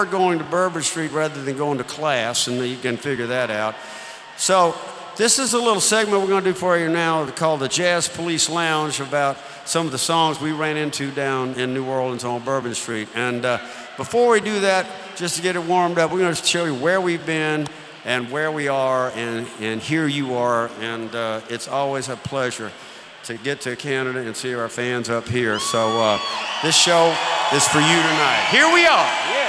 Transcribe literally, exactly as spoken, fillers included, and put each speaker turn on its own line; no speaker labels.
going to Bourbon Street rather than going to class, and you can figure that out. So this is a little segment we're going to do for you now called the Jazz Police Lounge, about some of the songs we ran into down in New Orleans on Bourbon Street. And uh, before we do that, just to get it warmed up, we're going to show you where we've been and where we are, and, and here you are. And uh, it's always a pleasure to get to Canada and see our fans up here. So uh, this show is for you tonight. Here we are. Yeah.